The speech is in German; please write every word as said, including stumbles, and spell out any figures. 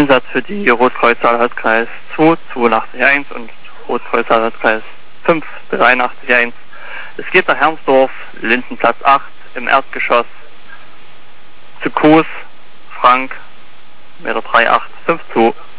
Einsatz für die Rotkreuz-Saarlandkreis zwei, zweiundachtzig und Rotkreuz-Saarlandkreis fünf, dreiundachtzig eins. Es geht nach Hermsdorf, Lindenplatz acht, im Erdgeschoss, zu Koos, Frank, Meter drei acht fünf zwei.